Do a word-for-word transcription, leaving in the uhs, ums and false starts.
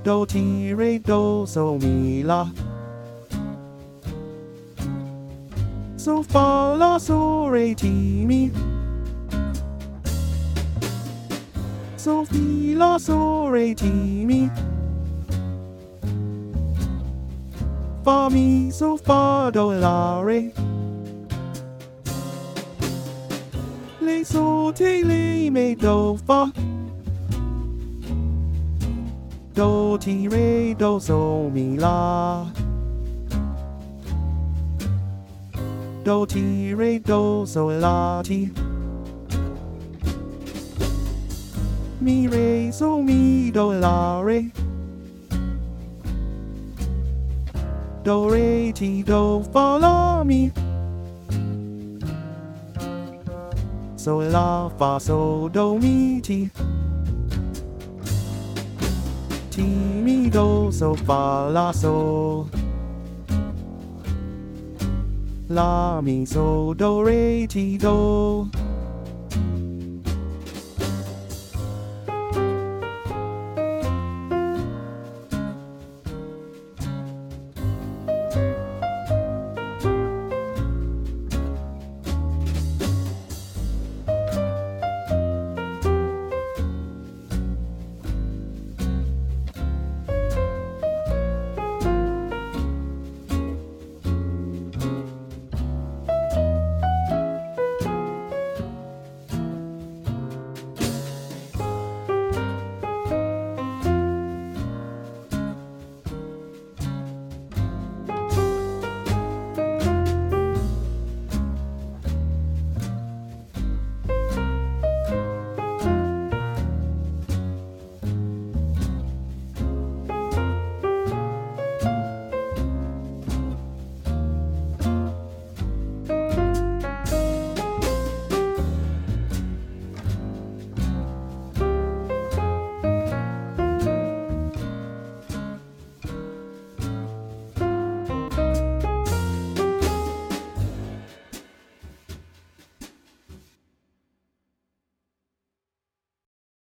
do ti re do so mi la, so fa la so re ti mi, so fi la so re ti mi, fa mi so fa do la re, le so te le me do fa, do ti re do so mi la, do ti re do so la ti, mi re so mi do la re, do re ti do fa la mi, so la fa so do mi ti, ti mi do so fa la so, la mi so do re ti do.